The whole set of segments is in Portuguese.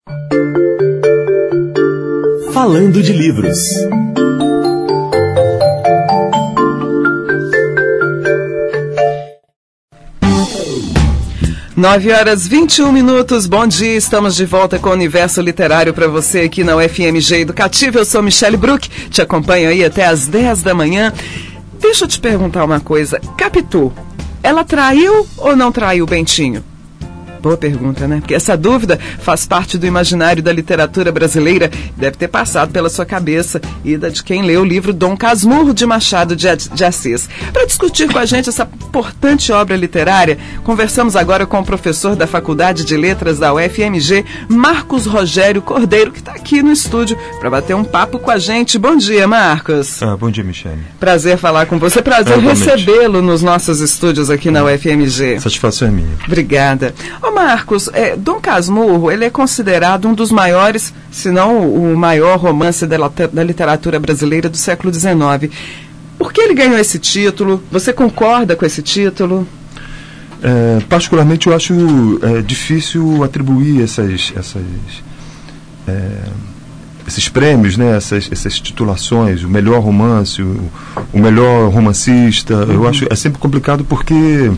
Falando de livros. 9h21. Bom dia, estamos de volta com o Universo Literário para você aqui na UFMG Educativa. Eu sou Michele Bruck, te acompanho aí até às 10 da manhã. Deixa eu te perguntar uma coisa. Capitu, ela traiu ou não traiu o Bentinho? Boa pergunta, né? Porque essa dúvida faz parte do imaginário da literatura brasileira, deve ter passado pela sua cabeça e da de quem leu o livro Dom Casmurro de Machado de Assis. Para discutir com a gente essa importante obra literária, conversamos agora com o professor da Faculdade de Letras da UFMG, Marcos Rogério Cordeiro, que está aqui no estúdio para bater um papo com a gente. Bom dia, Marcos. Bom dia, Michele. Prazer falar com você, prazer recebê-lo nos nossos estúdios aqui na UFMG. Satisfação é minha. Obrigada. Marcos, Dom Casmurro, ele é considerado um dos maiores, se não o maior romance da literatura brasileira do século XIX. Por que ele ganhou esse título? Você concorda com esse título? Particularmente, eu acho difícil atribuir esses prêmios, né, essas titulações, o melhor romance, o melhor romancista. Eu acho sempre complicado porque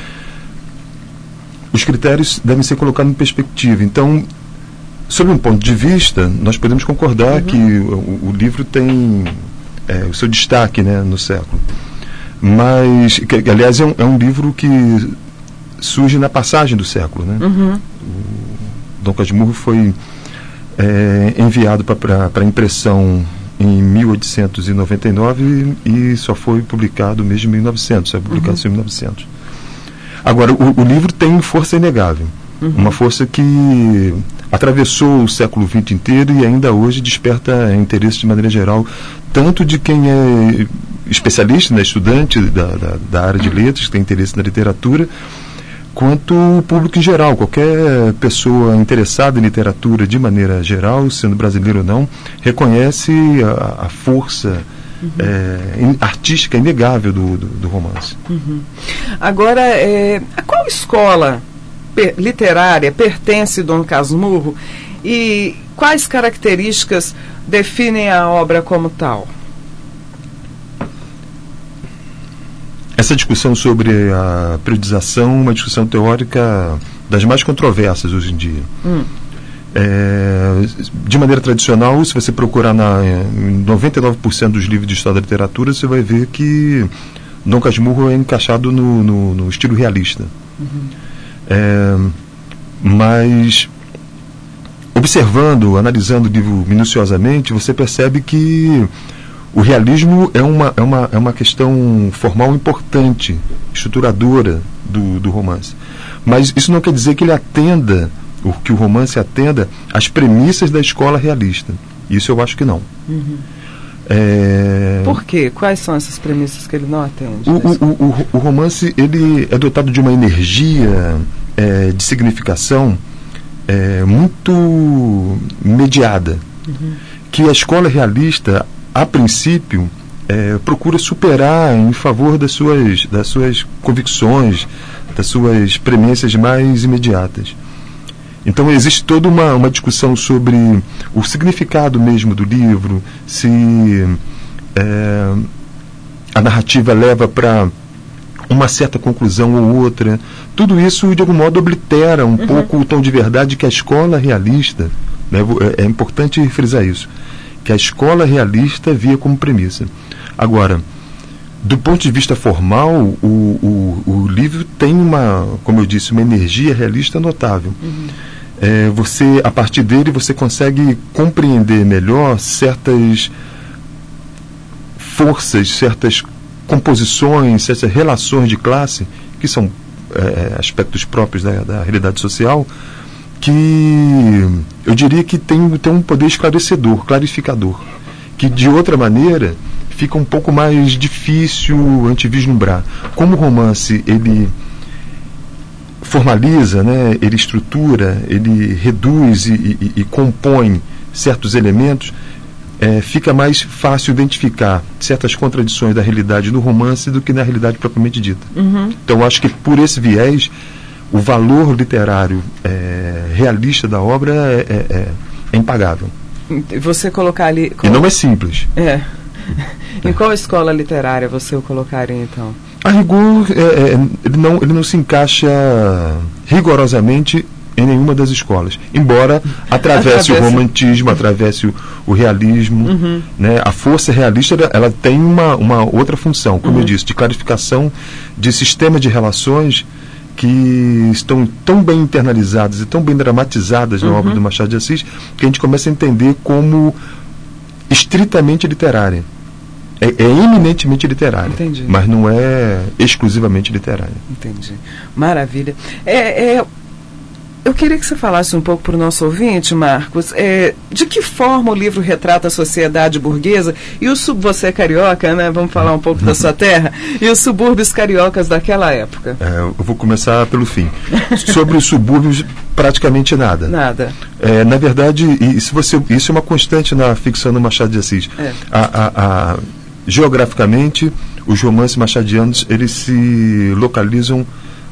os critérios devem ser colocados em perspectiva. Então, sob um ponto de vista, nós podemos concordar que o livro tem o seu destaque, né, no século. Mas, aliás, é um livro que surge na passagem do século, né? O Dom Casmurro foi enviado para impressão em 1899 e só foi publicado mesmo em 1900, só foi publicado em 1900. Agora, o livro tem força inegável, uma força que atravessou o século XX inteiro e ainda hoje desperta interesse de maneira geral, tanto de quem é especialista, né, estudante da área de letras, que tem interesse na literatura, quanto o público em geral. Qualquer pessoa interessada em literatura de maneira geral, sendo brasileiro ou não, reconhece a força artística inegável do romance. Agora, a qual escola literária pertence Dom Casmurro e quais características definem a obra como tal? Essa discussão sobre a periodização é uma discussão teórica das mais controversas hoje em dia. De maneira tradicional, se você procurar em 99% dos livros de história da literatura, você vai ver que Dom Casmurro é encaixado no estilo realista. Mas, observando, analisando o livro minuciosamente, você percebe que o realismo é uma questão formal importante, estruturadora do romance. Mas isso não quer dizer que ele atenda, ou que o romance atenda às premissas da escola realista. Isso eu acho que não. Por quê? Quais são essas premissas que ele não atende? O romance ele é dotado de uma energia de significação muito mediada, que a escola realista, a princípio, procura superar em favor das suas convicções, das suas premissas mais imediatas. Então existe toda uma discussão sobre o significado mesmo do livro, se a narrativa leva para uma certa conclusão ou outra. Tudo isso, de algum modo, oblitera um pouco o tom de verdade que a escola realista, né, é importante frisar isso, que a escola realista via como premissa. Agora, do ponto de vista formal, o livro tem como eu disse, uma energia realista notável. Você, a partir dele, você consegue compreender melhor certas forças, certas composições, certas relações de classe, que são aspectos próprios da realidade social, que eu diria que tem um poder esclarecedor, clarificador, que de outra maneira fica um pouco mais difícil a gente vislumbrar. Como o romance ele formaliza, né, ele estrutura, ele reduz e compõe certos elementos, fica mais fácil identificar certas contradições da realidade no romance do que na realidade propriamente dita. Então acho que por esse viés o valor literário realista da obra é impagável. E você colocar ali... E não é simples. Em qual escola literária você o colocaria, então? A rigor, ele não se encaixa rigorosamente em nenhuma das escolas, embora atravesse o romantismo, atravesse o realismo, né? A força realista ela tem uma outra função, como eu disse, de clarificação de sistema de relações que estão tão bem internalizadas e tão bem dramatizadas na obra do Machado de Assis, que a gente começa a entender como estritamente literária. É eminentemente literária. Entendi. Mas não é exclusivamente literária. Entendi. Maravilha. Eu queria que você falasse um pouco para o nosso ouvinte, Marcos, de que forma o livro retrata a sociedade burguesa e você é carioca, né? Vamos falar um pouco da sua terra, e os subúrbios cariocas daquela época. Eu vou começar pelo fim. Sobre os subúrbios, praticamente nada. Nada. Na verdade, isso é uma constante na ficção do Machado de Assis. Geograficamente, os romances machadianos eles se localizam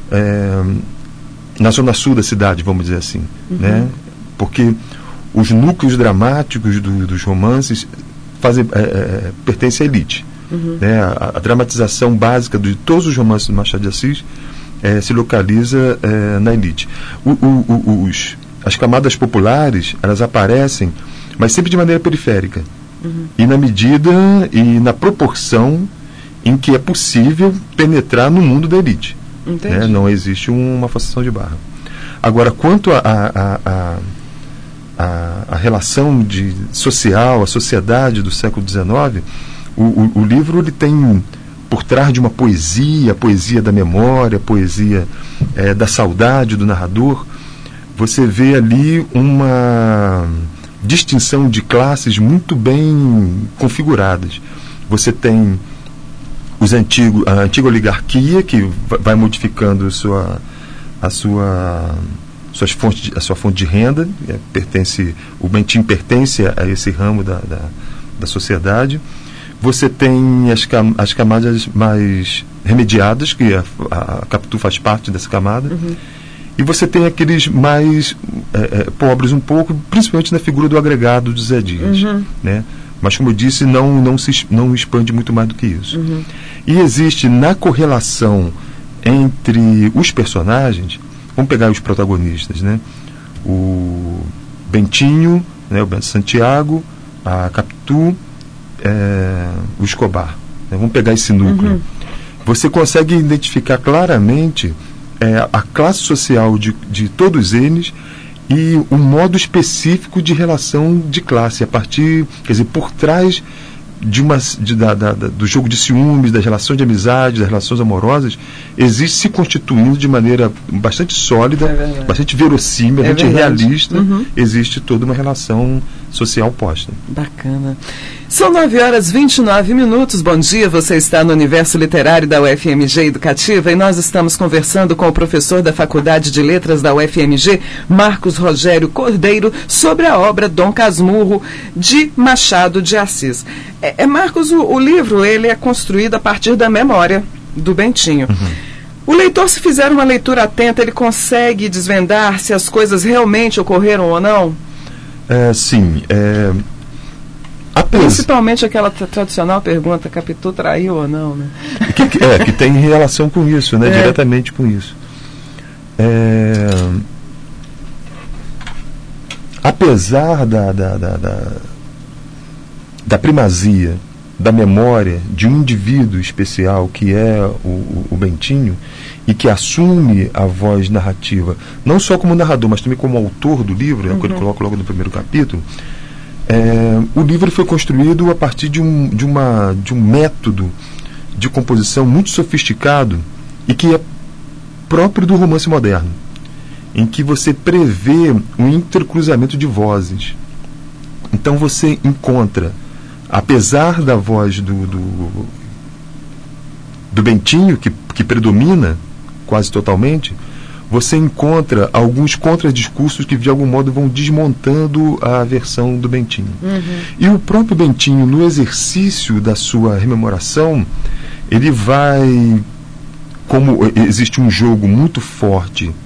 na zona sul da cidade, vamos dizer assim, né? Porque os núcleos dramáticos dos romances pertencem à elite. Né? A dramatização básica de todos os romances do Machado de Assis se localiza na elite. As camadas populares, elas aparecem, mas sempre de maneira periférica. E na medida e na proporção em que é possível penetrar no mundo da elite. Né? Não existe uma forçação de barra. Agora, quanto a relação social, a sociedade do século XIX, o livro ele tem por trás de uma poesia, a poesia da memória, a poesia da saudade do narrador, você vê ali uma distinção de classes muito bem configuradas. Você tem a antiga oligarquia, que vai modificando a sua fonte de renda, o Bentinho pertence a esse ramo da sociedade. Você tem as camadas mais remediadas, que a Capitu faz parte dessa camada, e você tem aqueles mais pobres um pouco, principalmente na figura do agregado de Zé Dias, né? Mas, como eu disse, não expande muito mais do que isso. E existe, na correlação entre os personagens, vamos pegar os protagonistas, né? O Bentinho, né? O Bento Santiago, a Capitu, o Escobar, né? Vamos pegar esse núcleo. Você consegue identificar claramente a classe social de todos eles e um modo específico de relação de classe, a partir, quer dizer, por trás do jogo de ciúmes, das relações de amizade, das relações amorosas, existe se constituindo de maneira bastante sólida, bastante verossímil, bastante realista, existe toda uma relação social posta. Bacana. São 9h29. Bom dia, você está no Universo Literário da UFMG Educativa e nós estamos conversando com o professor da Faculdade de Letras da UFMG, Marcos Rogério Cordeiro, sobre a obra Dom Casmurro, de Machado de Assis. Marcos, o livro ele é construído a partir da memória do Bentinho. O leitor, se fizer uma leitura atenta, ele consegue desvendar se as coisas realmente ocorreram ou não? Sim. Principalmente aquela tradicional pergunta, Capitu traiu ou não, né? Que tem relação com isso, né? Diretamente com isso. Apesar da primazia da memória de um indivíduo especial que é o Bentinho e que assume a voz narrativa não só como narrador, mas também como autor do livro, que ele coloca logo no primeiro capítulo, o livro foi construído a partir de um método de composição muito sofisticado e que é próprio do romance moderno, em que você prevê um intercruzamento de vozes. Então você encontra, apesar da voz do Bentinho, que predomina quase totalmente, você encontra alguns contradiscursos que de algum modo vão desmontando a versão do Bentinho. E o próprio Bentinho, no exercício da sua rememoração, ele vai, como existe um jogo muito forte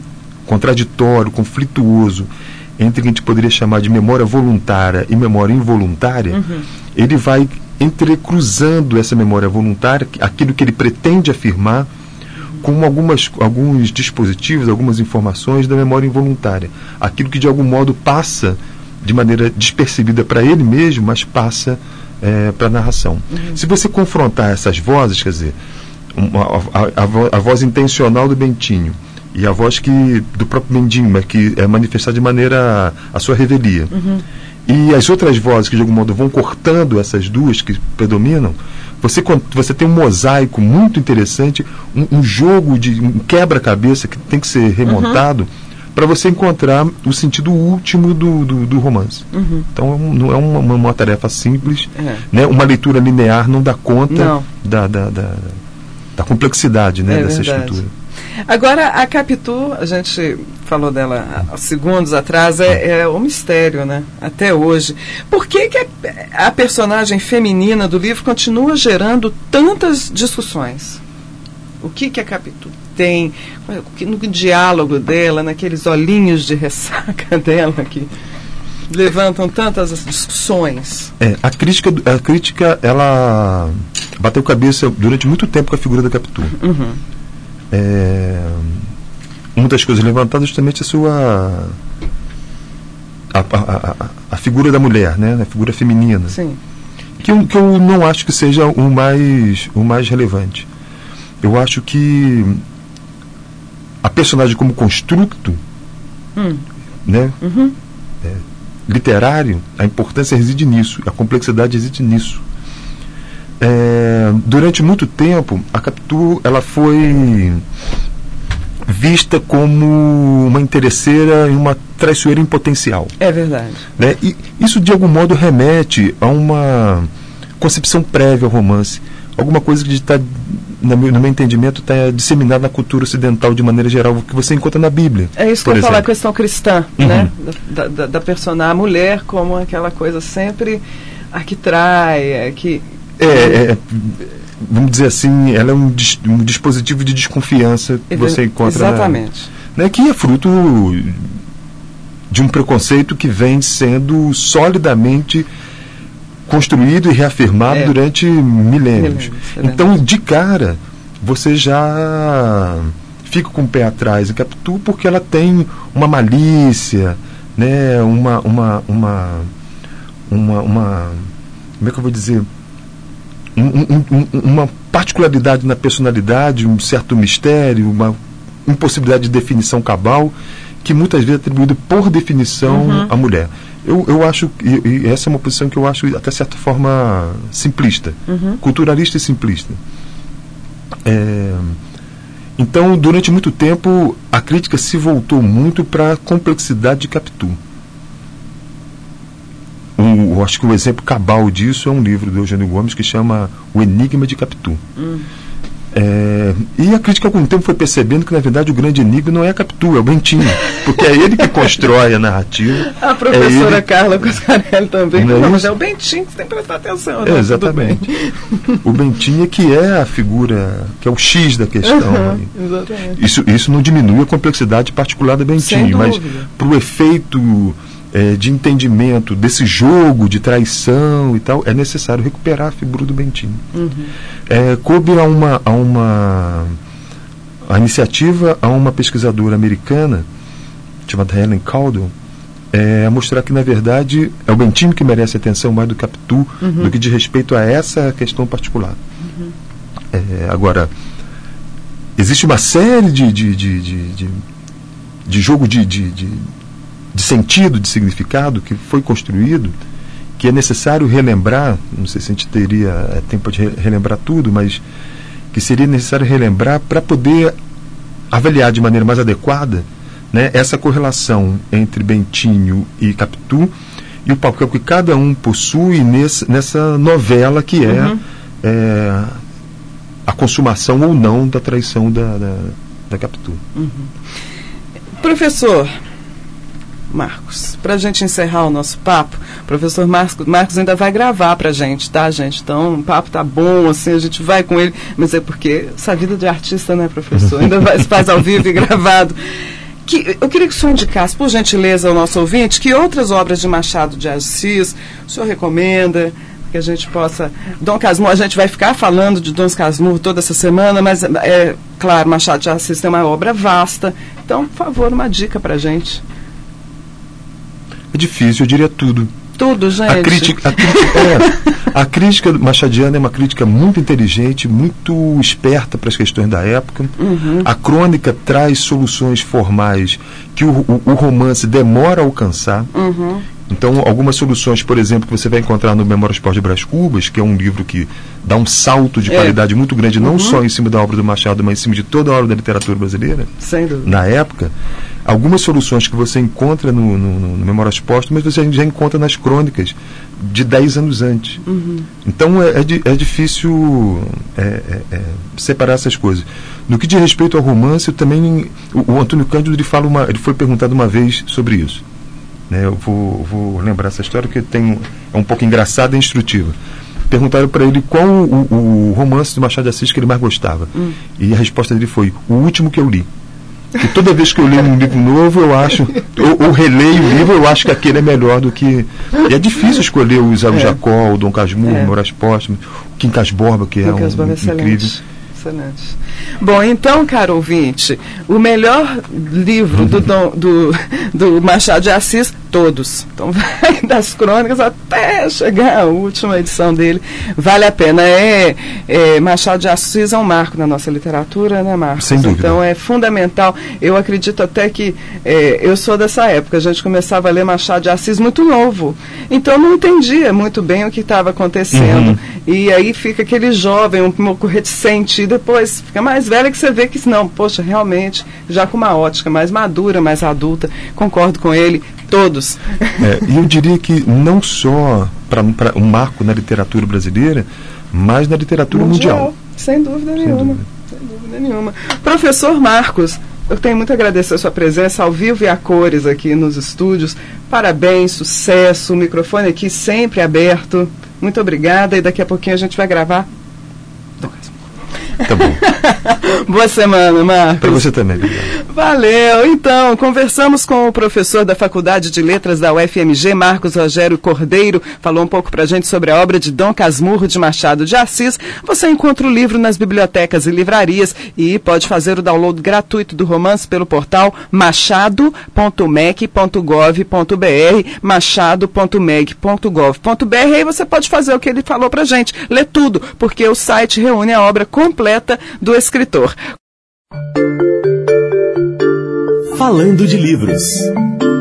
contraditório, conflituoso, entre o que a gente poderia chamar de memória voluntária e memória involuntária, ele vai entrecruzando essa memória voluntária, aquilo que ele pretende afirmar, com alguns dispositivos, algumas informações da memória involuntária. Aquilo que de algum modo passa de maneira despercebida para ele mesmo, mas passa para a narração. Se você confrontar essas vozes, quer dizer, a voz intencional do Bentinho e a voz do próprio Mendinho, mas que é manifestada de maneira a sua revelia, e as outras vozes que de algum modo vão cortando essas duas que predominam, você tem um mosaico muito interessante, um jogo de um quebra-cabeça que tem que ser remontado para você encontrar o sentido último do romance. Então não é uma tarefa simples, né? Uma leitura linear não dá conta da complexidade, né, dessa escritura. Agora, a Capitu, a gente falou dela há segundos atrás, é um mistério, né? Até hoje. Por que a personagem feminina do livro continua gerando tantas discussões? O que a Capitu tem no diálogo dela, naqueles olhinhos de ressaca dela que levantam tantas discussões? A crítica, ela bateu cabeça durante muito tempo com a figura da Capitu. Uma das coisas levantadas justamente a figura da mulher, né? A figura feminina. Sim. Que eu não acho que seja o mais relevante. Eu acho que a personagem como construto, né? Literário, a importância reside nisso, a complexidade reside nisso. Durante muito tempo, a Capitu ela foi vista como uma interesseira e uma traiçoeira em potencial. É verdade. Né? E isso, de algum modo, remete a uma concepção prévia ao romance. Alguma coisa que está, no meu entendimento, está disseminada na cultura ocidental de maneira geral, que você encontra na Bíblia. É isso que eu ia falar, a questão cristã, né? Da personagem, a mulher como aquela coisa sempre a que trai, que... vamos dizer assim, ela é um dispositivo de desconfiança que você encontra. Exatamente. Que é fruto de um preconceito que vem sendo solidamente construído e reafirmado durante milênios. Então, de cara, você já fica com o pé atrás em Capitu, porque ela tem uma malícia, né? Como é que eu vou dizer? Uma particularidade na personalidade, um certo mistério, uma impossibilidade de definição cabal, que muitas vezes é atribuído por definição à mulher. Eu acho, e essa é uma posição que eu acho até certa forma simplista, culturalista e simplista. Então, durante muito tempo, a crítica se voltou muito para a complexidade de Capitu. Eu acho que o exemplo cabal disso é um livro do Eugênio Gomes que chama O Enigma de Capitu. E a crítica, há algum tempo, foi percebendo que, na verdade, o grande enigma não é a Capitu, é o Bentinho, porque é ele que constrói a narrativa. A professora Carla Coscarelli também. Mas é o Bentinho que você tem que prestar atenção. Né? Exatamente. O Bentinho que é a figura, que é o X da questão. Exatamente. Isso não diminui a complexidade particular do Bentinho, mas para o efeito de entendimento desse jogo de traição e tal, é necessário recuperar a figura do Bentinho. Coube a iniciativa a uma pesquisadora americana chamada Helen Caldwell a mostrar que, na verdade, é o Bentinho que merece atenção mais do Capitu, do que de respeito a essa questão particular. Agora, existe uma série de jogo de sentido, de significado que foi construído, que é necessário relembrar. Não sei se a gente teria tempo de relembrar tudo, mas que seria necessário relembrar para poder avaliar de maneira mais adequada, né, essa correlação entre Bentinho e Capitu e o papel que cada um possui nessa novela que a consumação ou não da traição da Capitu. Professor Marcos, para a gente encerrar o nosso papo, o professor Marcos ainda vai gravar para a gente, tá, gente? Então, o papo tá bom, assim, a gente vai com ele, mas é porque essa vida de artista, né, professor? Ainda se faz ao vivo e gravado. Eu queria que o senhor indicasse, por gentileza, ao nosso ouvinte, que outras obras de Machado de Assis o senhor recomenda, que a gente possa... Dom Casmurro, a gente vai ficar falando de Dom Casmurro toda essa semana, mas, claro, Machado de Assis tem uma obra vasta. Então, por favor, uma dica pra gente. É difícil, eu diria tudo. Tudo, gente. A crítica machadiana é uma crítica muito inteligente, muito esperta para as questões da época. Uhum. A crônica traz soluções formais que o romance demora a alcançar. Uhum. Então, algumas soluções, por exemplo, que você vai encontrar no Memórias Pós de Brás Cubas, que é um livro que dá um salto de qualidade muito grande, não só em cima da obra do Machado, mas em cima de toda a obra da literatura brasileira, sem dúvida, na época. Algumas soluções que você encontra no Memórias Póstumas, você já encontra nas crônicas de 10 anos antes. Uhum. Então, é difícil separar essas coisas. No que diz respeito ao romance, também o Antônio Cândido ele foi perguntado uma vez sobre isso. Eu vou lembrar essa história, que é um pouco engraçada e instrutiva. Perguntaram para ele qual o romance de Machado de Assis que ele mais gostava. E a resposta dele foi: o último que eu li. E toda vez que eu leio um livro novo, eu acho, ou releio o livro, eu acho que aquele é melhor do que... E é difícil escolher o Isao Jacó, o Dom Casmurro, o Memórias Póstumas, o Quincas Borba, que incrível. Excelente. Bom, então, caro ouvinte, o melhor livro do Machado de Assis, todos. Então, vai das crônicas até chegar à última edição dele. Vale a pena. Machado de Assis é um marco na nossa literatura, né, Marcos? Sem dúvida. Então, é fundamental. Eu acredito até que eu sou dessa época. A gente começava a ler Machado de Assis muito novo. Então, não entendia muito bem o que estava acontecendo. Uhum. E aí fica aquele jovem, um pouco reticente, e depois fica mais velho que você vê que não, poxa, realmente, já com uma ótica mais madura, mais adulta, concordo com ele, todos. E eu diria que não só para um marco na literatura brasileira, mas na literatura mundial. Sem dúvida nenhuma. Professor Marcos, eu tenho muito a agradecer a sua presença ao vivo e a cores aqui nos estúdios. Parabéns, sucesso, o microfone aqui sempre aberto. Muito obrigada, e daqui a pouquinho a gente vai gravar. Tá bom. Boa semana, Marcos. Para você também, obrigado. Valeu. Então, conversamos com o professor da Faculdade de Letras da UFMG, Marcos Rogério Cordeiro. Falou um pouco pra gente sobre a obra de Dom Casmurro de Machado de Assis. Você encontra o livro nas bibliotecas e livrarias e pode fazer o download gratuito do romance pelo portal machado.mec.gov.br, machado.mec.gov.br. Aí você pode fazer o que ele falou pra gente, ler tudo, porque o site reúne a obra completa do escritor. Falando de livros.